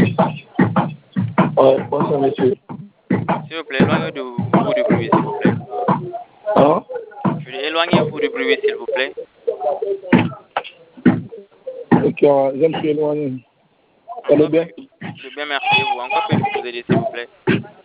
Bonsoir, monsieur. S'il vous plaît, éloignez-vous du bruit, s'il vous plaît. Hein? Je dis, éloignez-vous du bruit, s'il vous plaît. Ok, je me suis éloigné. Allez bien? Je bien, merci. Vous, encore puis-je vous aider, s'il vous plaît?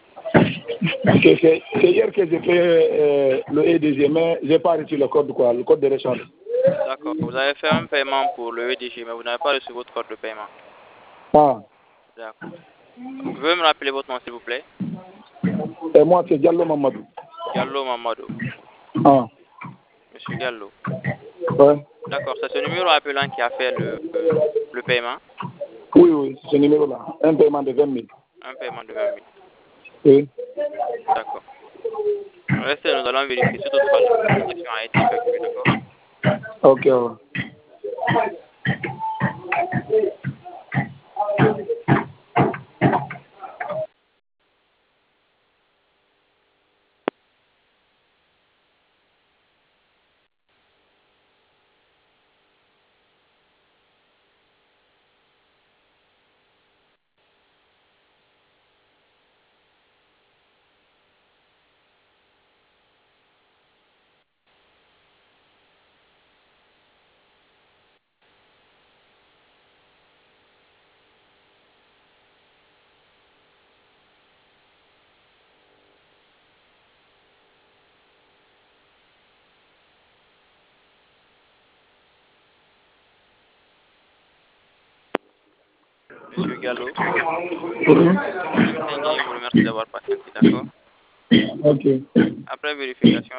C'est hier que j'ai fait le EDG, mais je n'ai pas reçu le code, quoi, le code de rechange. D'accord. Vous avez fait un paiement pour le EDG, mais vous n'avez pas reçu votre code de paiement. Ah. D'accord. Vous pouvez me rappeler votre nom, s'il vous plaît? Et moi, c'est Diallo Mamadou. Diallo Mamadou. Ah. Monsieur Diallo. Ouais. D'accord. C'est ce numéro appelant qui a fait le paiement? Oui, oui, ce numéro-là. Un paiement de 20 000. Un paiement de 20 000. Oui. D'accord. Restez, nous allons vérifier si toutefois la transaction a été effectuée, d'accord? Ok, ouais. Monsieur Gallo, Mhm. MTN Guinée vous remercie d'avoir patienté, d'accord? Ok. Après vérification,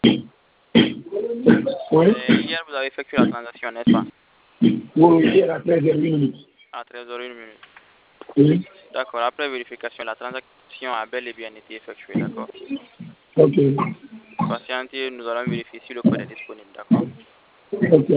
Oui. hier vous avez effectué la transaction, n'est-ce pas? Oui, hier à 13h01. À 13h01. Oui. D'accord. Après vérification, la transaction a bel et bien été effectuée, d'accord? Ok. Patientez, nous allons vérifier si le code est disponible, d'accord? Ok.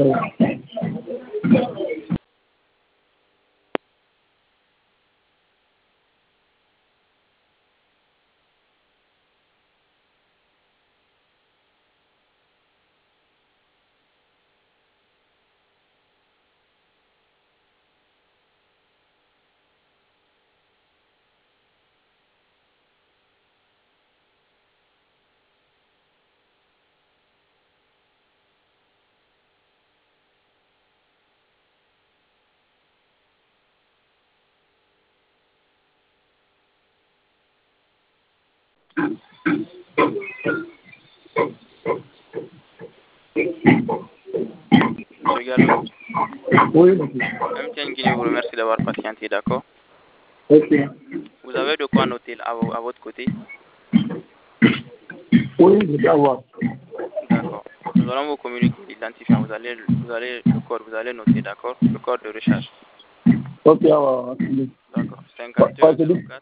Monsieur Gallo, Oui, monsieur. MTN Guinée vous remercie d'avoir patienté, d'accord? Ok. Vous avez de quoi noter à votre côté? Oui, je vais avoir. D'accord. Nous allons vous communiquer l'identifiant. Vous allez le code, vous allez noter, d'accord? Le code de recharge. Ok, alors, D'accord. 5104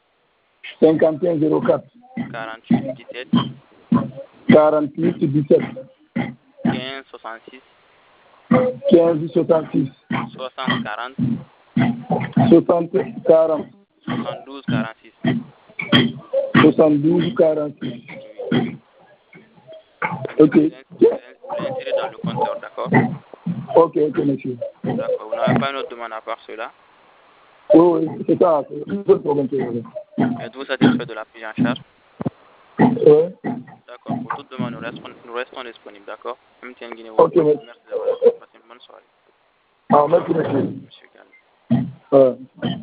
5104 48 17 48 17 15 66 15 66 60 40 60 40 72 46. 72 46. Oui. Ok. Vous l'insérez dans le compteur, d'accord? Ok, ok, monsieur. D'accord. Vous n'avez pas une autre demande à part cela? Oui, oui, c'est ça. C'est le problème que j'ai. Êtes-vous satisfait de la prise en charge? Oui. D'accord. Pour toute demande, nous restons disponibles, d'accord? MTN Guinée, Ok, monsieur. merci d'avoir passé une bonne soirée. Ah, merci, monsieur. Monsieur Gallo. Ouais.